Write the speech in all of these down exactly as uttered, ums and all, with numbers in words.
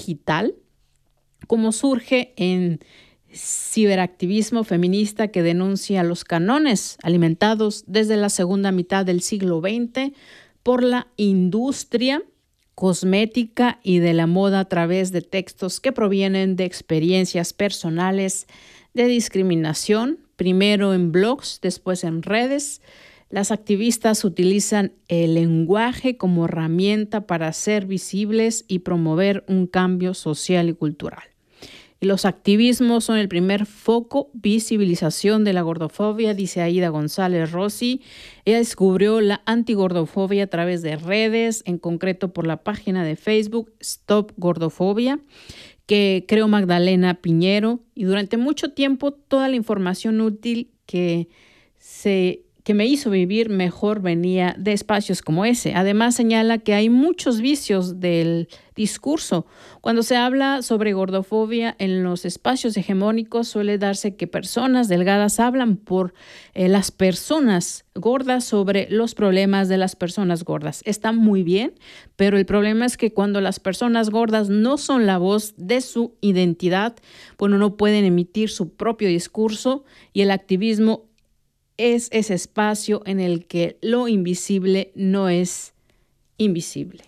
digital, como surge en ciberactivismo feminista que denuncia los cánones alimentados desde la segunda mitad del siglo veinte por la industria cosmética y de la moda a través de textos que provienen de experiencias personales de discriminación, primero en blogs, después en redes. Las activistas utilizan el lenguaje como herramienta para ser visibles y promover un cambio social y cultural. Y los activismos son el primer foco, visibilización de la gordofobia, dice Aida González Rossi. Ella descubrió la antigordofobia a través de redes, en concreto por la página de Facebook Stop Gordofobia, que creó Magdalena Piñero. Y durante mucho tiempo toda la información útil que se que me hizo vivir mejor venía de espacios como ese. Además, señala que hay muchos vicios del discurso. Cuando se habla sobre gordofobia en los espacios hegemónicos, suele darse que personas delgadas hablan por eh, las personas gordas sobre los problemas de las personas gordas. Está muy bien, pero el problema es que cuando las personas gordas no son la voz de su identidad, bueno, no pueden emitir su propio discurso, y el activismo es ese espacio en el que lo invisible no es invisible.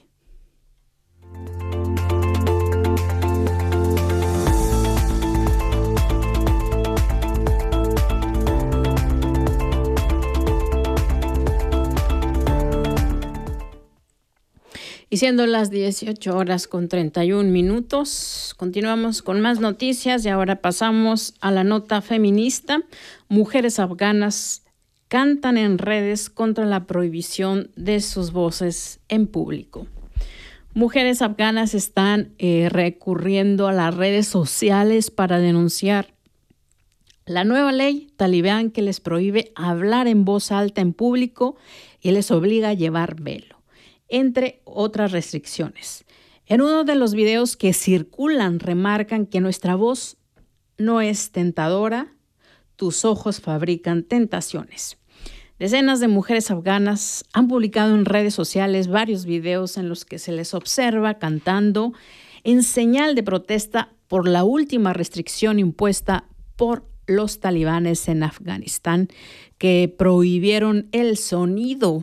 Y siendo las dieciocho horas con treinta y un minutos, continuamos con más noticias y ahora pasamos a la nota feminista. Mujeres afganas cantan en redes contra la prohibición de sus voces en público. Mujeres afganas están eh, recurriendo a las redes sociales para denunciar la nueva ley talibán que les prohíbe hablar en voz alta en público y les obliga a llevar velo, entre otras restricciones. En uno de los videos que circulan remarcan que nuestra voz no es tentadora, tus ojos fabrican tentaciones. Decenas de mujeres afganas han publicado en redes sociales varios videos en los que se les observa cantando en señal de protesta por la última restricción impuesta por los talibanes en Afganistán, que prohibieron el sonido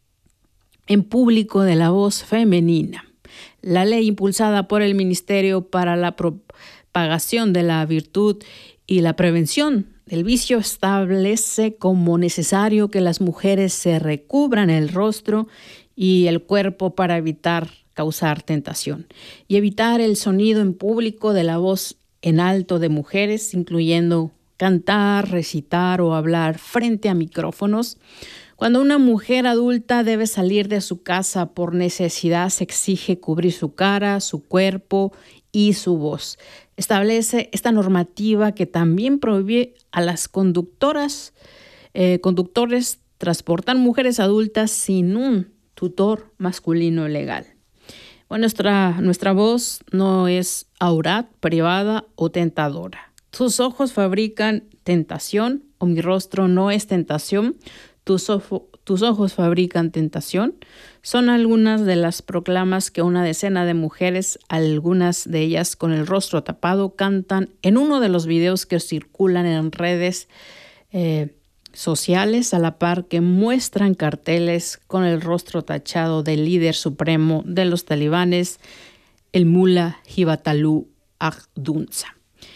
en público de la voz femenina. La ley impulsada por el Ministerio para la Propagación de la Virtud y la Prevención del Vicio establece como necesario que las mujeres se recubran el rostro y el cuerpo para evitar causar tentación y evitar el sonido en público de la voz en alto de mujeres, incluyendo cantar, recitar o hablar frente a micrófonos. Cuando una mujer adulta debe salir de su casa por necesidad, se exige cubrir su cara, su cuerpo y su voz. Establece esta normativa que también prohíbe a las conductoras, eh, conductores transportar mujeres adultas sin un tutor masculino legal. Bueno, nuestra, nuestra voz no es aurat, privada o tentadora. Tus ojos fabrican tentación, o mi rostro no es tentación. Tus, ojo, tus ojos fabrican tentación. Son algunas de las proclamas que una decena de mujeres, algunas de ellas con el rostro tapado, cantan en uno de los videos que circulan en redes eh, sociales, a la par que muestran carteles con el rostro tachado del líder supremo de los talibanes, el mullah Hibatalú Akhundza,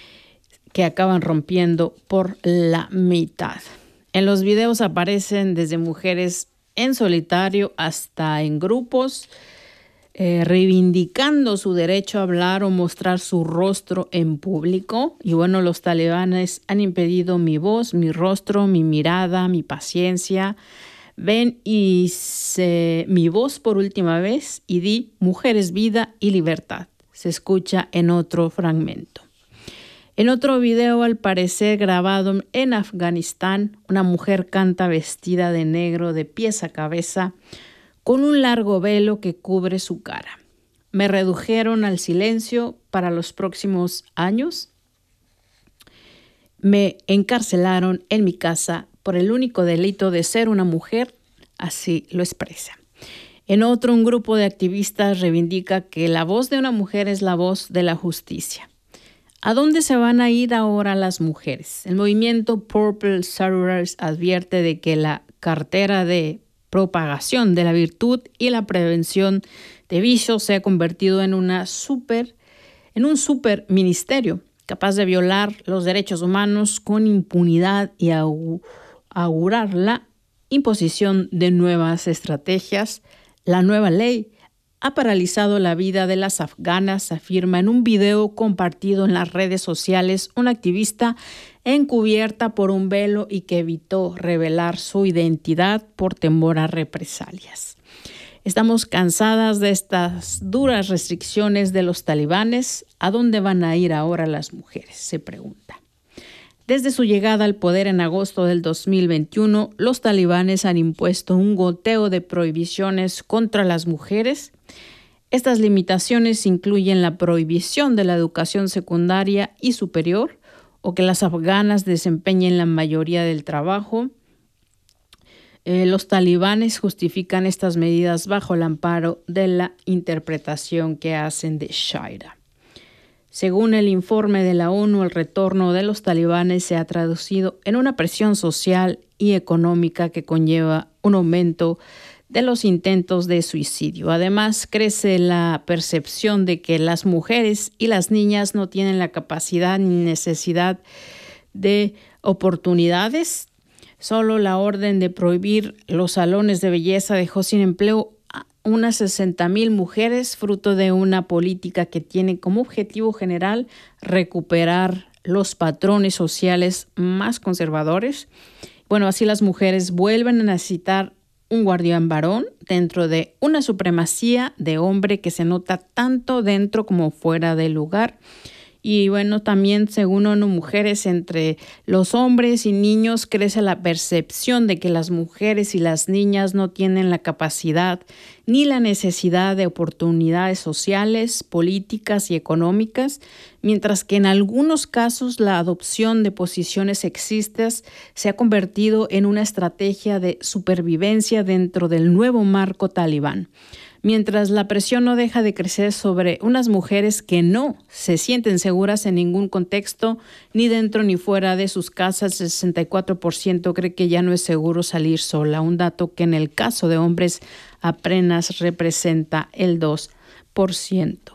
que acaban rompiendo por la mitad. En los videos aparecen desde mujeres en solitario hasta en grupos, eh, reivindicando su derecho a hablar o mostrar su rostro en público. Y bueno, los talibanes han impedido mi voz, mi rostro, mi mirada, mi paciencia. Ven y se, mi voz por última vez y di mujeres, vida y libertad. Se escucha en otro fragmento. En otro video, al parecer grabado en Afganistán, una mujer canta vestida de negro de pies a cabeza con un largo velo que cubre su cara. Me redujeron al silencio para los próximos años. Me encarcelaron en mi casa por el único delito de ser una mujer, así lo expresa. En otro, un grupo de activistas reivindica que la voz de una mujer es la voz de la justicia. ¿A dónde se van a ir ahora las mujeres? El movimiento Purple Sorors advierte de que la cartera de propagación de la virtud y la prevención de vicios se ha convertido en una super, en un super ministerio capaz de violar los derechos humanos con impunidad y augurar la imposición de nuevas estrategias. La nueva ley ha paralizado la vida de las afganas, afirma en un video compartido en las redes sociales una activista encubierta por un velo y que evitó revelar su identidad por temor a represalias. Estamos cansadas de estas duras restricciones de los talibanes. ¿A dónde van a ir ahora las mujeres?, se pregunta. Desde su llegada al poder en agosto del dos mil veintiuno, los talibanes han impuesto un goteo de prohibiciones contra las mujeres. Estas limitaciones incluyen la prohibición de la educación secundaria y superior, o que las afganas desempeñen la mayoría del trabajo. Eh, los talibanes justifican estas medidas bajo el amparo de la interpretación que hacen de Sharia. Según el informe de la ONU, el retorno de los talibanes se ha traducido en una presión social y económica que conlleva un aumento de los intentos de suicidio. Además, crece la percepción de que las mujeres y las niñas no tienen la capacidad ni necesidad de oportunidades. Solo la orden de prohibir los salones de belleza dejó sin empleo a unas sesenta mil mujeres, fruto de una política que tiene como objetivo general recuperar los patrones sociales más conservadores. Bueno, así las mujeres vuelven a necesitar un guardián varón dentro de una supremacía de hombre que se nota tanto dentro como fuera del lugar. Y bueno, también según ONU Mujeres, entre los hombres y niños crece la percepción de que las mujeres y las niñas no tienen la capacidad ni la necesidad de oportunidades sociales, políticas y económicas, mientras que en algunos casos la adopción de posiciones sexistas se ha convertido en una estrategia de supervivencia dentro del nuevo marco talibán. Mientras la presión no deja de crecer sobre unas mujeres que no se sienten seguras en ningún contexto, ni dentro ni fuera de sus casas, el sesenta y cuatro por ciento cree que ya no es seguro salir sola, un dato que en el caso de hombres apenas representa el dos por ciento.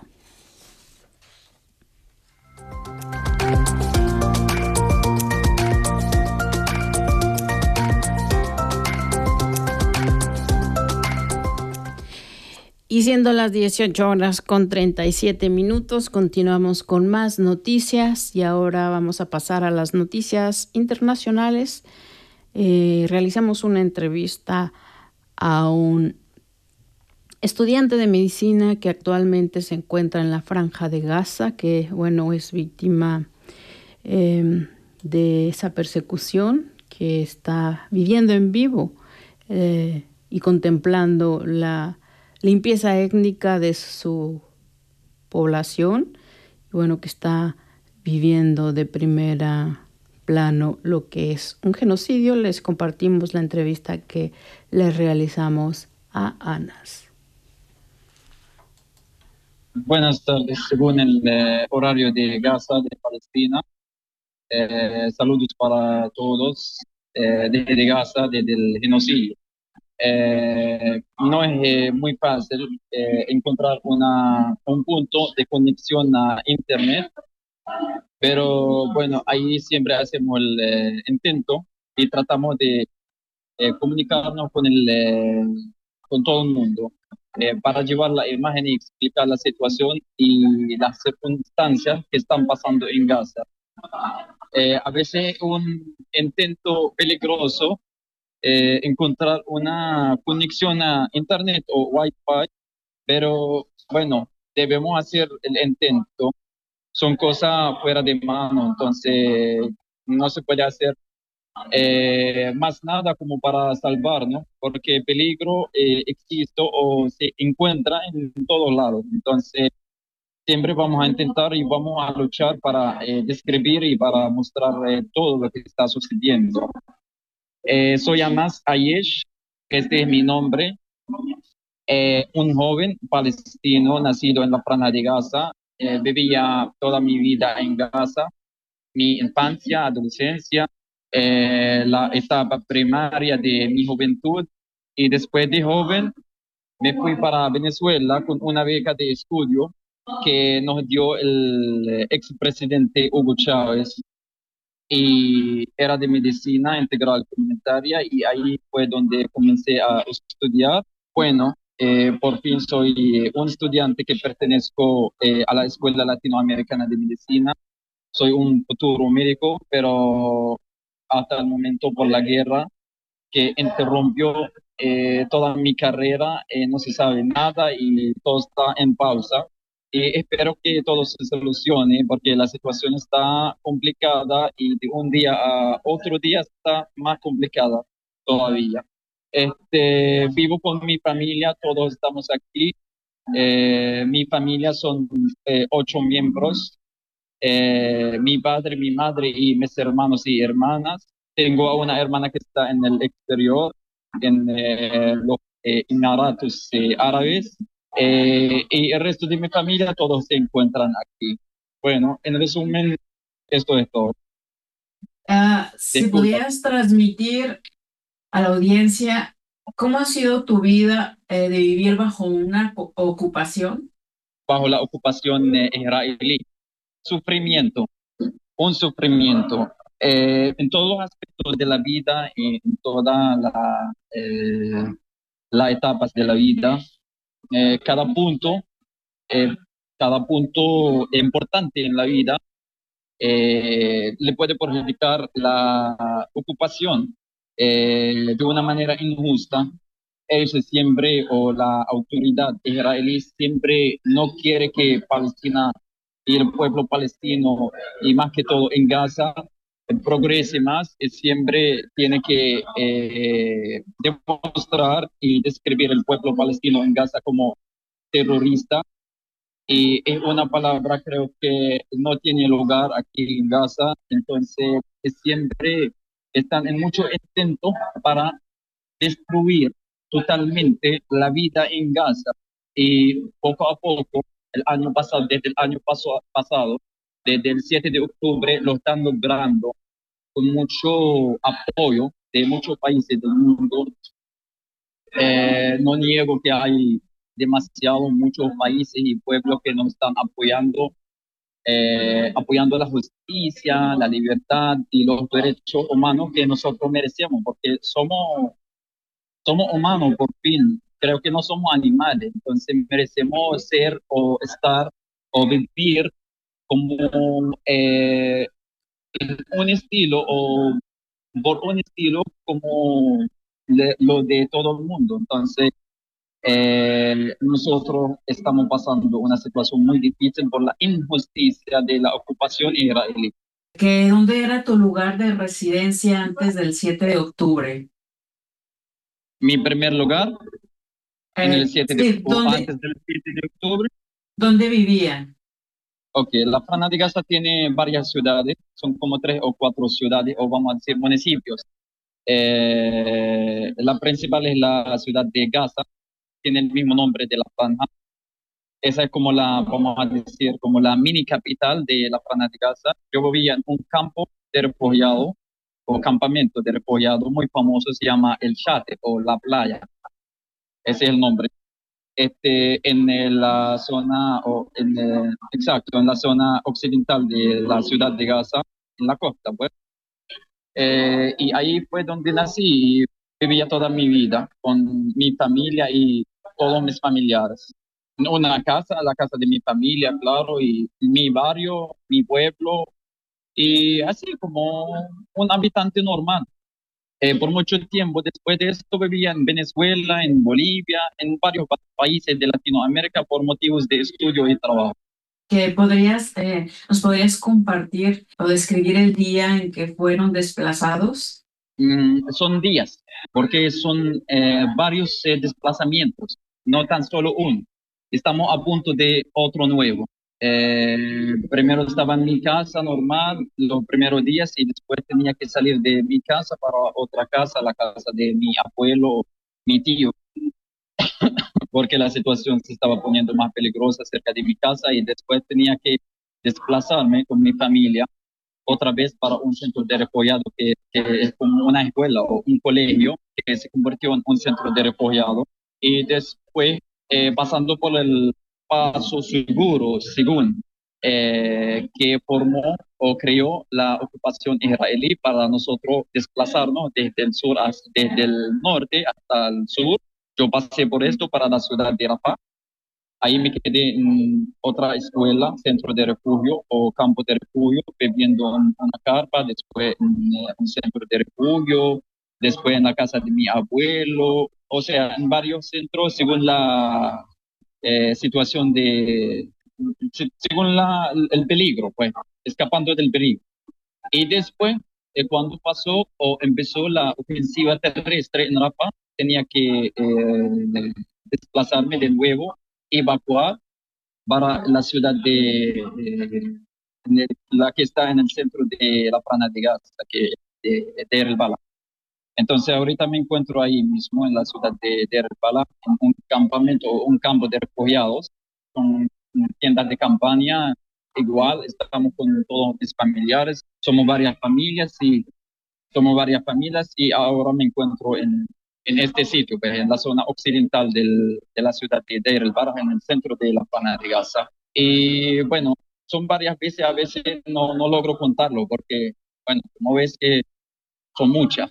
Y siendo las dieciocho horas con treinta y siete minutos, continuamos con más noticias y ahora vamos a pasar a las noticias internacionales. Eh, realizamos una entrevista a un estudiante de medicina que actualmente se encuentra en la Franja de Gaza, que bueno, es víctima eh, de esa persecución, que está viviendo en vivo eh, y contemplando la limpieza étnica de su población, y bueno, que está viviendo de primera plano lo que es un genocidio. Les compartimos la entrevista que le realizamos a Anas. Buenas tardes, según el eh, horario de Gaza, de Palestina. Eh, saludos para todos eh, desde Gaza, desde el genocidio. Eh, no es eh, muy fácil eh, encontrar una, un punto de conexión a Internet, pero bueno, ahí siempre hacemos el eh, intento y tratamos de eh, comunicarnos con, el, eh, con todo el mundo eh, para llevar la imagen y explicar la situación y las circunstancias que están pasando en Gaza. Eh, a veces un intento peligroso Eh, encontrar una conexión a internet o wifi, pero bueno, debemos hacer el intento. Son cosas fuera de mano, entonces no se puede hacer eh, más nada como para salvarnos, porque el peligro eh, existe o se encuentra en todos lados. Entonces siempre vamos a intentar y vamos a luchar para eh, describir y para mostrar eh, todo lo que está sucediendo. Eh, soy Anas Ayesh, este es mi nombre. Eh, un joven palestino nacido en la Franja de Gaza. Eh, vivía toda mi vida en Gaza, mi infancia, adolescencia, eh, la etapa primaria de mi juventud, y después de joven me fui para Venezuela con una beca de estudio que nos dio el expresidente Hugo Chávez, y era de medicina integral comunitaria, y ahí fue donde comencé a estudiar. Bueno, eh, por fin soy un estudiante que pertenezco eh, a la Escuela Latinoamericana de Medicina. Soy un futuro médico, pero hasta el momento, por la guerra que interrumpió eh, toda mi carrera, eh, no se sabe nada y todo está en pausa. Y espero que todo se solucione porque la situación está complicada y de un día a otro día está más complicada todavía. Este, vivo con mi familia, todos estamos aquí. Eh, mi familia son eh, ocho miembros, eh, mi padre, mi madre y mis hermanos y hermanas. Tengo a una hermana que está en el exterior, en eh, los eh, Emiratos eh, Árabes, eh, y el resto de mi familia todos se encuentran aquí. Bueno, en resumen, esto es todo. Ah, si Disculpa, pudieras transmitir a la audiencia cómo ha sido tu vida eh, de vivir bajo una co- ocupación. bajo la ocupación eh, israelí, sufrimiento, un sufrimiento eh, en todos los aspectos de la vida y en todas la, eh, las etapas de la vida. Eh, cada punto, eh, cada punto importante en la vida eh, le puede perjudicar la ocupación eh, de una manera injusta. Ellos siempre, o la autoridad israelí siempre no quiere que Palestina y el pueblo palestino, y más que todo en Gaza, eh, progrese más, y siempre tiene que eh, demostrar y describir el pueblo palestino en Gaza como terrorista, y es una palabra creo que no tiene lugar aquí en Gaza. Entonces es siempre están en mucho intento para destruir totalmente la vida en Gaza, y poco a poco el año pasado, desde el año paso, pasado, desde el siete de octubre, lo están logrando con mucho apoyo de muchos países del mundo. Eh, no niego que hay demasiado muchos países y pueblos que nos están apoyando, eh, apoyando la justicia, la libertad y los derechos humanos que nosotros merecemos, porque somos, somos humanos por fin. Creo que no somos animales, entonces merecemos ser o estar o vivir como eh, un estilo, o por un estilo como de- lo de todo el mundo. Entonces, eh, nosotros estamos pasando una situación muy difícil por la injusticia de la ocupación israelí. Que, ¿dónde era tu lugar de residencia antes del siete de octubre? Mi primer lugar en el Eh, siete de, sí, o ¿dónde, antes del siete de octubre. dónde vivían? Ok, la Franja de Gaza tiene varias ciudades, son como tres o cuatro ciudades, o vamos a decir municipios. Eh, la principal es la ciudad de Gaza, tiene el mismo nombre de la franja. Esa es como la, vamos a decir, como la mini capital de la Franja de Gaza. Yo vivía en un campo de refugiados, o campamento de refugiados muy famoso, se llama El Chate o La Playa. Ese es el nombre. Este, en eh, la zona, o en, eh, exacto, en la zona occidental de la ciudad de Gaza, en la costa, pues. Eh, y ahí fue donde nací y vivía toda mi vida con mi familia y todos mis familiares. En una casa, la casa de mi familia, claro, y mi barrio, mi pueblo, y así como un habitante normal. Eh, por mucho tiempo después de esto vivía en Venezuela, en Bolivia, en varios pa- países de Latinoamérica por motivos de estudio y trabajo. Que podrías, eh, nos podrías compartir o describir el día en que fueron desplazados. Mm, son días, porque son eh, varios eh, desplazamientos, no tan solo uno. Estamos a punto de otro nuevo. Eh, primero estaba en mi casa normal los primeros días, y después tenía que salir de mi casa para otra casa, la casa de mi abuelo, mi tío, porque la situación se estaba poniendo más peligrosa cerca de mi casa y después tenía que desplazarme con mi familia otra vez para un centro de refugiados que, que es como una escuela o un colegio que se convirtió en un centro de refugiados. Y después, eh, pasando por el paso seguro, según eh, que formó o creó la ocupación israelí para nosotros desplazarnos desde el sur, hasta, desde el norte hasta el sur. Yo pasé por esto para la ciudad de Rafah. Ahí me quedé en otra escuela, centro de refugio o campo de refugio, viviendo en una carpa, después en eh, un centro de refugio, después en la casa de mi abuelo, o sea, en varios centros según la eh, situación de, se- según la, el peligro, pues, escapando del peligro. Y después, eh, cuando pasó o empezó la ofensiva terrestre en Rafah, tenía que eh, desplazarme de nuevo, evacuar para la ciudad de, de- de- la que está en el centro de la Franja de Gaza, que de, de Deir el-Balah. Entonces ahorita me encuentro ahí mismo en la ciudad de Deir el-Balah, en un campamento, un campo de refugiados, con tiendas de campaña. Igual estamos con todos mis familiares, somos varias familias y somos varias familias y ahora me encuentro en, en este sitio, pues, en la zona occidental del, de la ciudad de Deir el-Balah, en el centro de la Franja de Gaza. Y bueno, son varias veces, a veces no, no logro contarlo porque, bueno, como ves que son muchas.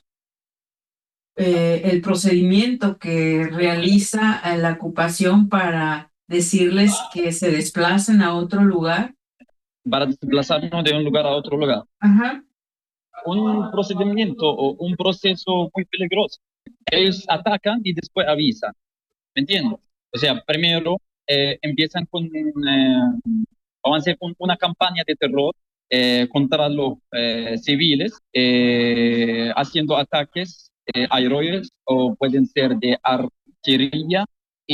Eh, el procedimiento que realiza eh, la ocupación para decirles que se desplacen a otro lugar. Para desplazarnos de un lugar a otro lugar. Ajá. Un procedimiento o un proceso muy peligroso. Ellos atacan y después avisan, ¿me entiendes? O sea, primero eh, empiezan con, eh, vamos a hacer un- una campaña de terror eh, contra los eh, civiles, eh, haciendo ataques eh, aéreos o pueden ser de artillería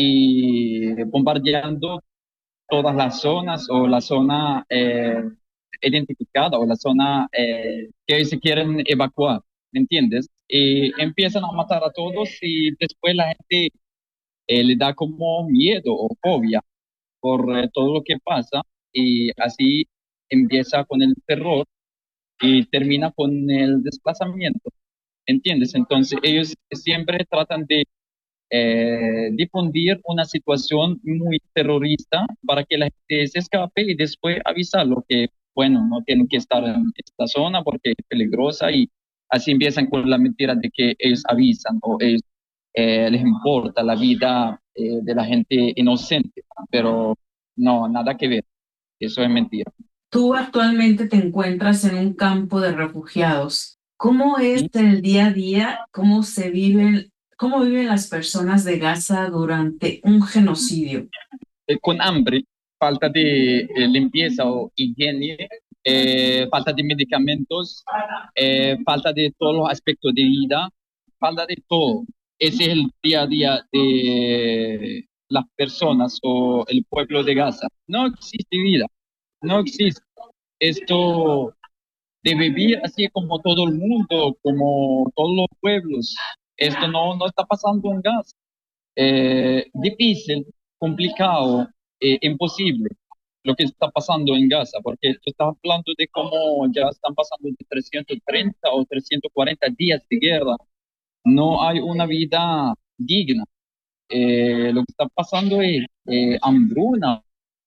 y bombardeando todas las zonas o la zona eh, identificada o la zona eh, que se quieren evacuar, ¿me entiendes? Y empiezan a matar a todos y después la gente eh, le da como miedo o fobia por eh, todo lo que pasa y así empieza con el terror y termina con el desplazamiento, ¿entiendes? Entonces ellos siempre tratan de eh, difundir una situación muy terrorista para que la gente se escape y después avisarlo que, bueno, no tienen que estar en esta zona porque es peligrosa y así empiezan con la mentira de que ellos avisan o ellos eh, les importa la vida eh, de la gente inocente, pero no, nada que ver, eso es mentira. Tú actualmente te encuentras en un campo de refugiados. ¿Cómo es ¿Sí? el día a día? ¿Cómo se viven, cómo viven las personas de Gaza durante un genocidio? Eh, con hambre, falta de eh, limpieza o higiene, eh, falta de medicamentos, eh, falta de todos los aspectos de vida, falta de todo. Ese es el día a día de las personas o el pueblo de Gaza. No existe vida, no existe. Esto de vivir así como todo el mundo, como todos los pueblos. Esto no, no está pasando en Gaza. Eh, difícil, complicado, eh, imposible lo que está pasando en Gaza, porque tú estás hablando de cómo ya están pasando de trescientos treinta o trescientos cuarenta días de guerra. No hay una vida digna. Eh, lo que está pasando es eh, hambruna.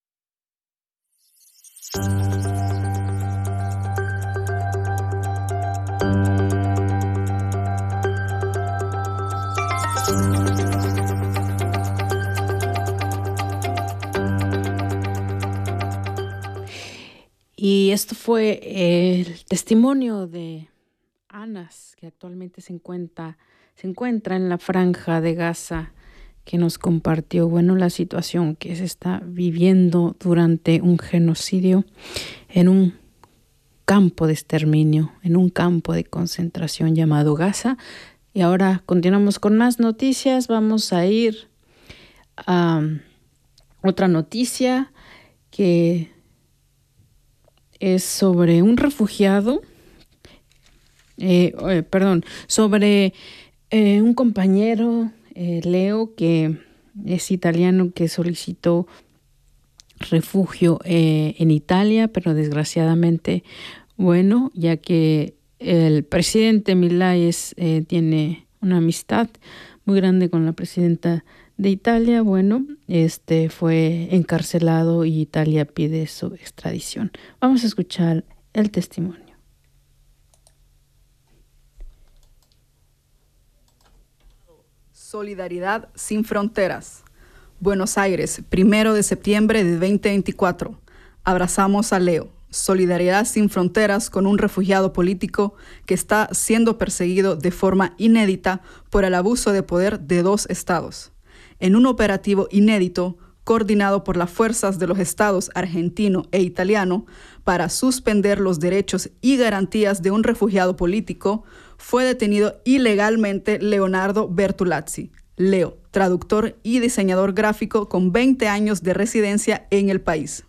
Y esto fue el testimonio de Anas, que actualmente se encuentra, se encuentra en la Franja de Gaza, que nos compartió, bueno, la situación que se está viviendo durante un genocidio en un campo de exterminio, en un campo de concentración llamado Gaza. Y ahora continuamos con más noticias. Vamos a ir a otra noticia que es sobre un refugiado, eh, eh, perdón, sobre eh, un compañero, eh, Leo, que es italiano que solicitó refugio eh, en Italia, pero desgraciadamente, bueno, ya que el presidente Milei eh, tiene una amistad muy grande con la presidenta de Italia, bueno, este fue encarcelado y Italia pide su extradición. Vamos a escuchar el testimonio. Solidaridad sin fronteras. Buenos Aires, primero de septiembre de veinte veinticuatro. Abrazamos a Leo. Solidaridad sin fronteras con un refugiado político que está siendo perseguido de forma inédita por el abuso de poder de dos estados. En un operativo inédito, coordinado por las fuerzas de los estados argentino e italiano para suspender los derechos y garantías de un refugiado político, fue detenido ilegalmente Leonardo Bertolazzi, Leo, traductor y diseñador gráfico con veinte años de residencia en el país.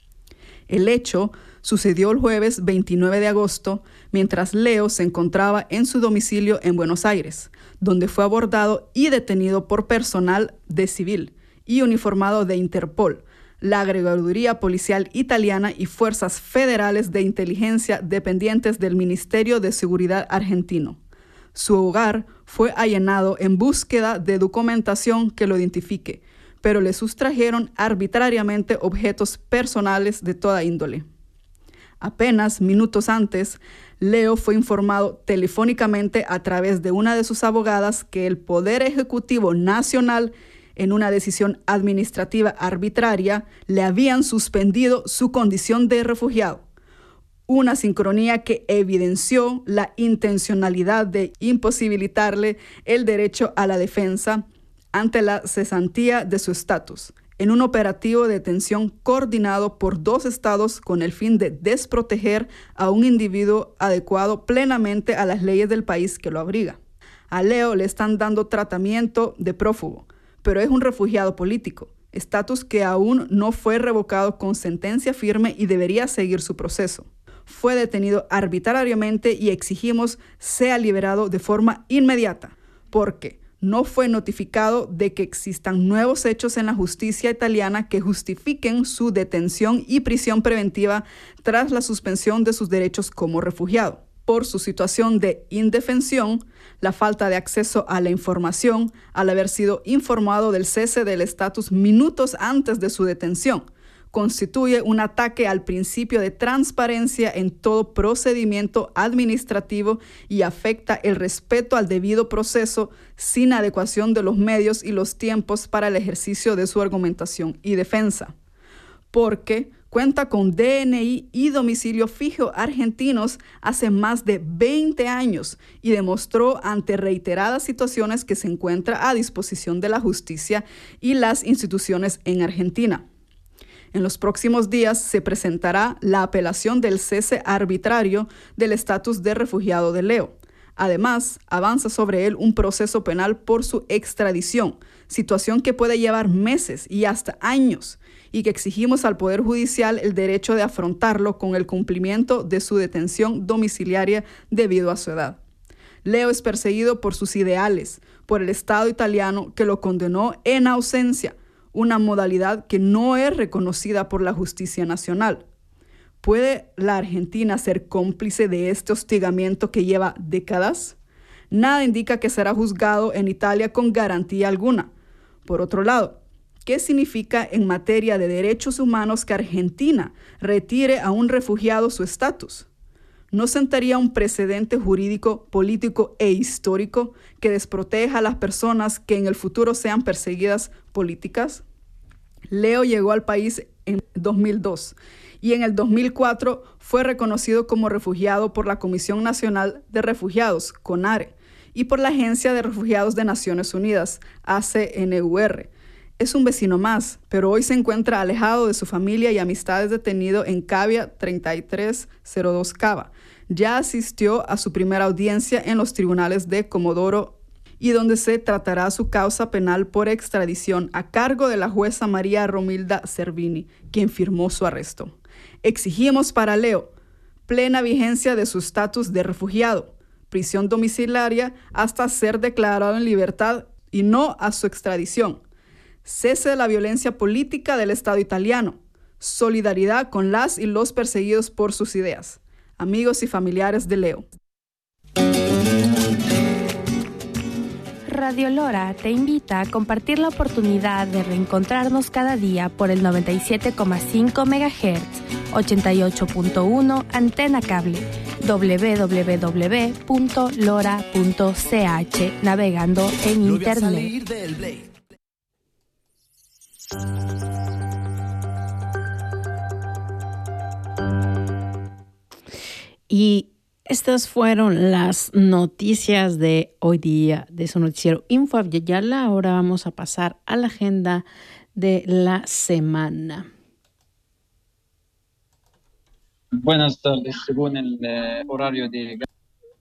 El hecho sucedió el jueves veintinueve de agosto, mientras Leo se encontraba en su domicilio en Buenos Aires, donde fue abordado y detenido por personal de civil y uniformado de Interpol, la agregaduría policial italiana y fuerzas federales de inteligencia dependientes del Ministerio de Seguridad argentino. Su hogar fue allanado en búsqueda de documentación que lo identifique, pero le sustrajeron arbitrariamente objetos personales de toda índole. Apenas minutos antes, Leo fue informado telefónicamente a través de una de sus abogadas que el Poder Ejecutivo Nacional, en una decisión administrativa arbitraria, le habían suspendido su condición de refugiado. Una sincronía que evidenció la intencionalidad de imposibilitarle el derecho a la defensa ante la cesantía de su estatus, en un operativo de detención coordinado por dos estados con el fin de desproteger a un individuo adecuado plenamente a las leyes del país que lo abriga. A Leo le están dando tratamiento de prófugo, pero es un refugiado político, estatus que aún no fue revocado con sentencia firme y debería seguir su proceso. Fue detenido arbitrariamente y exigimos sea liberado de forma inmediata, porque no fue notificado de que existan nuevos hechos en la justicia italiana que justifiquen su detención y prisión preventiva tras la suspensión de sus derechos como refugiado. Por su situación de indefensión, la falta de acceso a la información, al haber sido informado del cese del estatus minutos antes de su detención, constituye un ataque al principio de transparencia en todo procedimiento administrativo y afecta el respeto al debido proceso sin adecuación de los medios y los tiempos para el ejercicio de su argumentación y defensa. Porque cuenta con D N I y domicilio fijo argentinos hace más de veinte años y demostró ante reiteradas situaciones que se encuentra a disposición de la justicia y las instituciones en Argentina. En los próximos días se presentará la apelación del cese arbitrario del estatus de refugiado de Leo. Además, avanza sobre él un proceso penal por su extradición, situación que puede llevar meses y hasta años, y que exigimos al Poder Judicial el derecho de afrontarlo con el cumplimiento de su detención domiciliaria debido a su edad. Leo es perseguido por sus ideales, por el Estado italiano que lo condenó en ausencia, una modalidad que no es reconocida por la justicia nacional. ¿Puede la Argentina ser cómplice de este hostigamiento que lleva décadas? Nada indica que será juzgado en Italia con garantía alguna. Por otro lado, ¿qué significa en materia de derechos humanos que Argentina retire a un refugiado su estatus? ¿No sentaría un precedente jurídico, político e histórico que desproteja a las personas que en el futuro sean perseguidas políticas? Leo llegó al país en dos mil dos y en el dos mil cuatro fue reconocido como refugiado por la Comisión Nacional de Refugiados, CONARE, y por la Agencia de Refugiados de Naciones Unidas, A C N U R. Es un vecino más, pero hoy se encuentra alejado de su familia y amistades, detenido en Cavia treinta y tres cero dos Cava. Ya asistió a su primera audiencia en los tribunales de Comodoro y donde se tratará su causa penal por extradición a cargo de la jueza María Romilda Cervini, quien firmó su arresto. Exigimos para Leo plena vigencia de su estatus de refugiado, prisión domiciliaria hasta ser declarado en libertad y no a su extradición. Cese de la violencia política del Estado italiano. Solidaridad con las y los perseguidos por sus ideas. Amigos y familiares de Leo. Radio Lora te invita a compartir la oportunidad de reencontrarnos cada día por el noventa y siete coma cinco megahertz, ochenta y ocho punto uno antena cable, doble u doble u doble u punto lora punto c h, navegando en No internet. voy a salir del Blade. Y estas fueron las noticias de hoy día de su noticiero Info Avyala. Ahora vamos a pasar a la agenda de la semana. Buenas tardes, según el eh, horario de Gaza.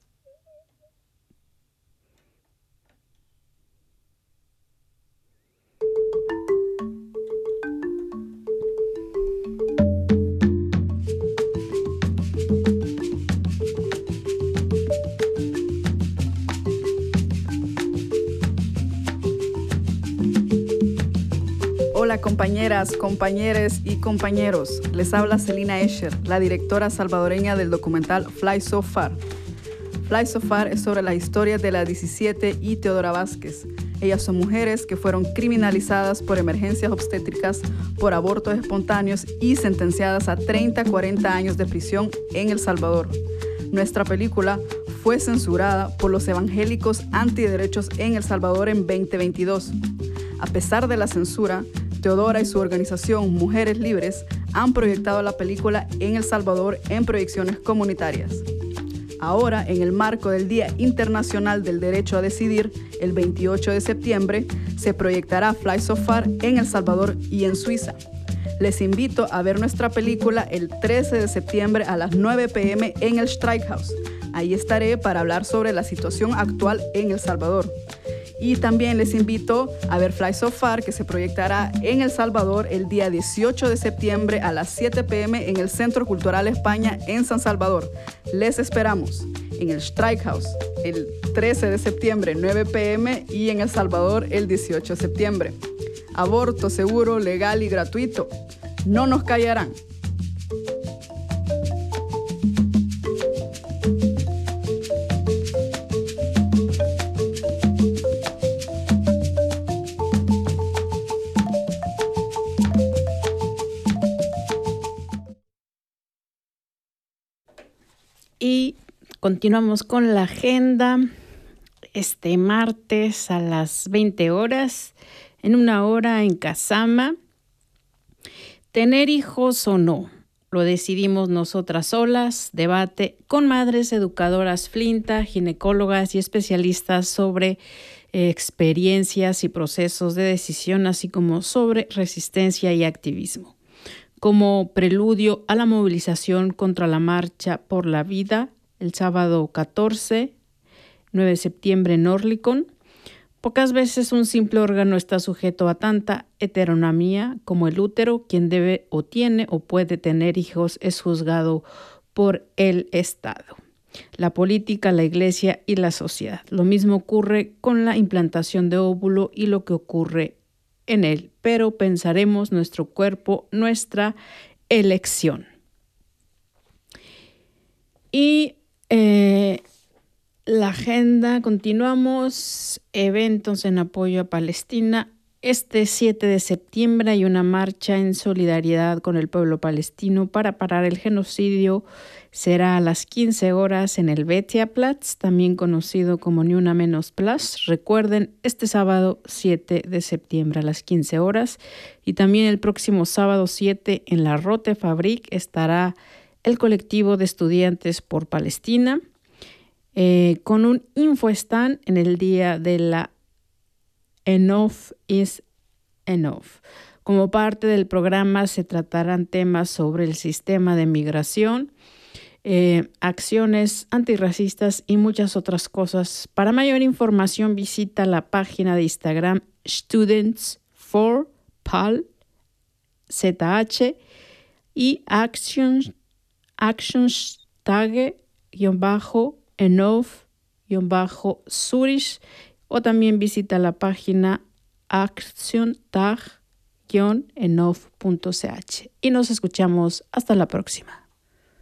Hola compañeras, compañeros y compañeros. Les habla Celina Escher, la directora salvadoreña del documental Fly So Far. Fly So Far es sobre la historia de la diecisiete y Teodora Vázquez. Ellas son mujeres que fueron criminalizadas por emergencias obstétricas, por abortos espontáneos y sentenciadas a treinta a cuarenta años de prisión en El Salvador. Nuestra película fue censurada por los evangélicos antiderechos en El Salvador en veinte veintidós. A pesar de la censura, Teodora y su organización Mujeres Libres han proyectado la película en El Salvador en proyecciones comunitarias. Ahora, en el marco del Día Internacional del Derecho a Decidir, el veintiocho de septiembre, se proyectará Fly So Far en El Salvador y en Suiza. Les invito a ver nuestra película el trece de septiembre a las nueve pe eme en el Streikhaus. Ahí estaré para hablar sobre la situación actual en El Salvador. Y también les invito a ver Fly So Far, que se proyectará en El Salvador el día dieciocho de septiembre a las siete pe eme en el Centro Cultural España en San Salvador. Les esperamos en el Streikhaus el trece de septiembre, nueve pe eme, y en El Salvador el dieciocho de septiembre. Aborto seguro, legal y gratuito. No nos callarán. Y continuamos con la agenda este martes a las veinte horas, en una hora en Casama. ¿Tener hijos o no? Lo decidimos nosotras solas. Debate con madres educadoras Flinta, ginecólogas y especialistas sobre eh, experiencias y procesos de decisión, así como sobre resistencia y activismo. Como preludio a la movilización contra la Marcha por la Vida, el sábado catorce, nueve de septiembre en Orlicon. Pocas veces un simple órgano está sujeto a tanta heteronomía como el útero. Quien debe o tiene o puede tener hijos es juzgado por el Estado, la política, la iglesia y la sociedad. Lo mismo ocurre con la implantación de óvulo y lo que ocurre en él, pero pensaremos nuestro cuerpo, nuestra elección. Y eh, la agenda, continuamos, eventos en apoyo a Palestina. Este siete de septiembre hay una marcha en solidaridad con el pueblo palestino para parar el genocidio. Será a las quince horas en el Betiaplatz, también conocido como Ni Una Menos Plus. Recuerden, este sábado siete de septiembre a las quince horas. Y también el próximo sábado siete en la Rote Fabrik estará el colectivo de estudiantes por Palestina eh, con un infostand en el día de la Enough is Enough. Como parte del programa se tratarán temas sobre el sistema de migración, eh, acciones antirracistas y muchas otras cosas. Para mayor información visita la página de Instagram Students for Pal Z H y Actions Actions Tag guión bajo Enough guión bajo Zurich, o también visita la página actiontag guion enof punto c h. Y nos escuchamos hasta la próxima.